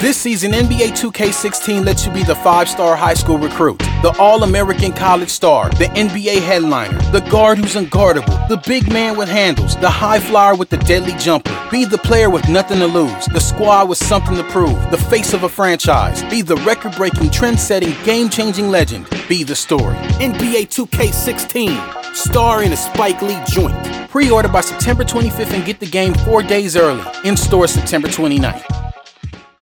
This season, NBA 2K16 lets you be the 5-star high school recruit, the All-American college star, the NBA headliner, the guard who's unguardable, the big man with handles, the high flyer with the deadly jumper. Be the player with nothing to lose, the squad with something to prove, the face of a franchise. Be the record-breaking, trend-setting, game-changing legend. Be the story. NBA 2K16, star in a Spike Lee joint. Pre-order by September 25th and get the game 4 days early. In store September 29th.